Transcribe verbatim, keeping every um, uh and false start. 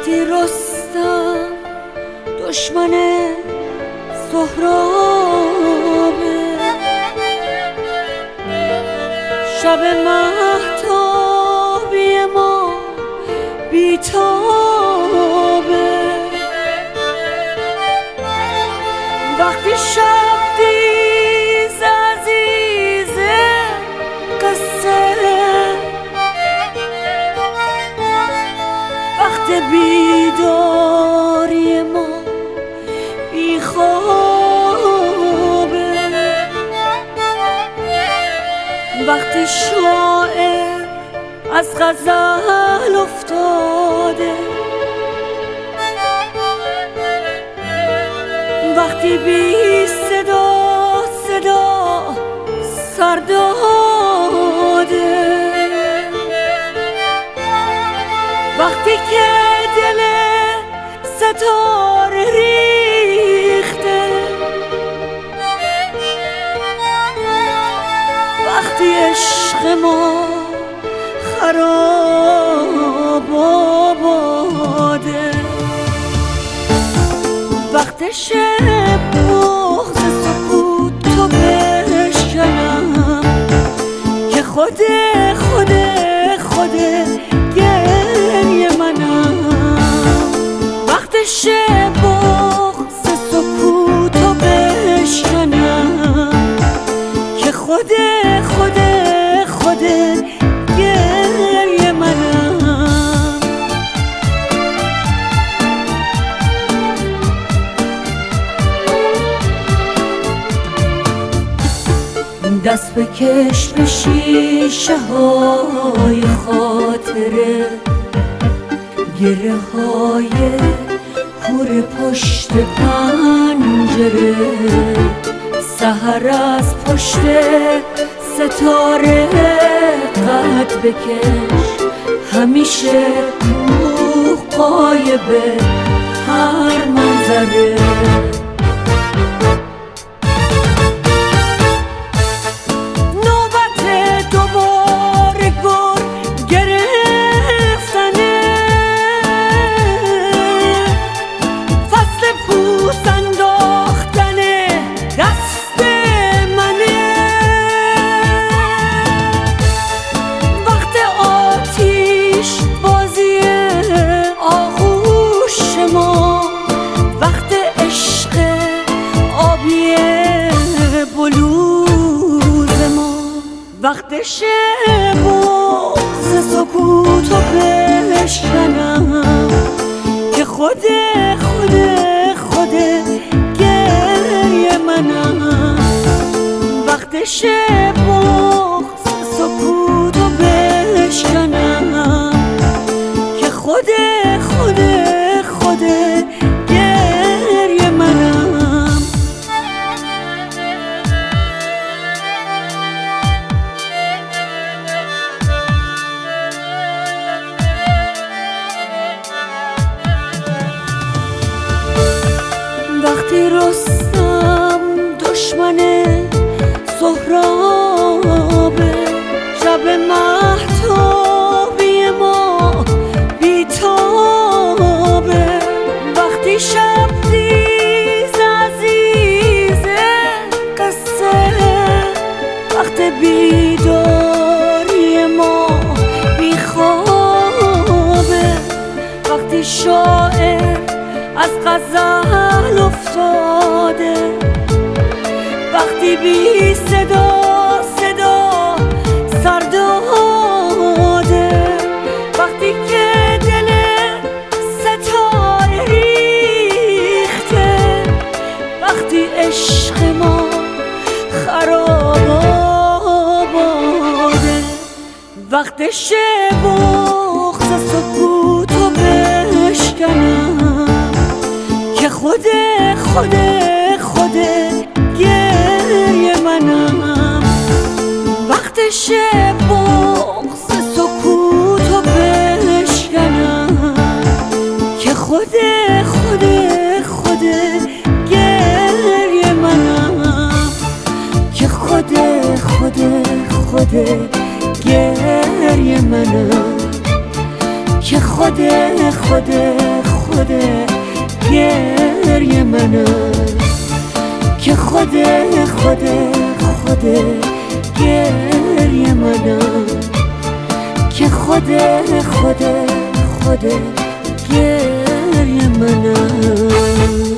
وقتی رستم دشمن سهرابه، شب مهتابی ما بیتابه، وقتی شب دیز عزیزه قصه، وقت بیداری ما بیخوابه، وقتی شاعر از غزل افتاده، وقتی بی صدا صدا سر داده، وقتی که دل ستاره ریخته، وقتی عشق ما خراب آباده، وقت شب بغض سکوت تو بشکنم که خود خود خود گریه منم، وقت شب بغض سکوت تو بشکنم که خود خود خود گریه منم. دست بکش به شیشه های خاطره، گره های کور پشت پنجره، سحر از پشت ستاره قد بکش، همیشه روح قایبه هر منظره. وقت شب بغض سکوت رو بشکنم که خود خود خود گریه منم، وقت شب بغض سکوت رو بشکنم که خود خود خود گریه منم. وقتی رستم دشمن سهرابه، شب مهتابی ما بیتابه، وقتی شب دیز عزیزه قصه، وقت بیداری ما بیخوابه، وقتی شاعر از غزل افتاده، وقتی بی صدا صدا سر داده، وقتی که دل ستاره ریخته، وقتی عشق ما خراب آباده، وقت شب بغض سکوت رو بشکنم که خود خود خود گریه منم، وقت شب بغض سکوت رو بشکنم که خود خود خود گریه منم، که خود خود خود گریه منم، که خود خود خود گریه منم، که خود خود خود گریه منم، که خود خود خود گریه منم.